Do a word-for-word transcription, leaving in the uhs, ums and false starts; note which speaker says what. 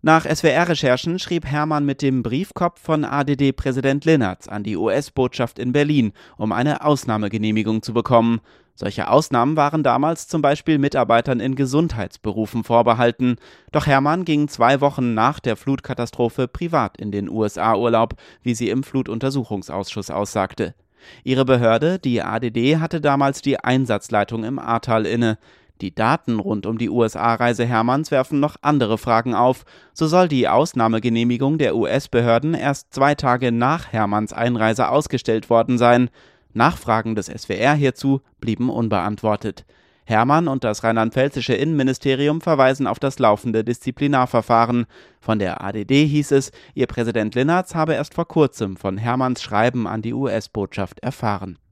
Speaker 1: Nach S W R-Recherchen schrieb Hermann mit dem Briefkopf von A D D-Präsident Lennartz an die U S-Botschaft in Berlin, um eine Ausnahmegenehmigung zu bekommen. Solche Ausnahmen waren damals zum Beispiel Mitarbeitern in Gesundheitsberufen vorbehalten. Doch Hermann ging zwei Wochen nach der Flutkatastrophe privat in den U S A-Urlaub, wie sie im Flutuntersuchungsausschuss aussagte. Ihre Behörde, die A D D, hatte damals die Einsatzleitung im Ahrtal inne. Die Daten rund um die U S A-Reise Hermanns werfen noch andere Fragen auf. So soll die Ausnahmegenehmigung der U S-Behörden erst zwei Tage nach Hermanns Einreise ausgestellt worden sein. Nachfragen des S W R hierzu blieben unbeantwortet. Hermann und das rheinland-pfälzische Innenministerium verweisen auf das laufende Disziplinarverfahren. Von der A D D hieß es, ihr Präsident Lennartz habe erst vor kurzem von Hermanns Schreiben an die U S-Botschaft erfahren.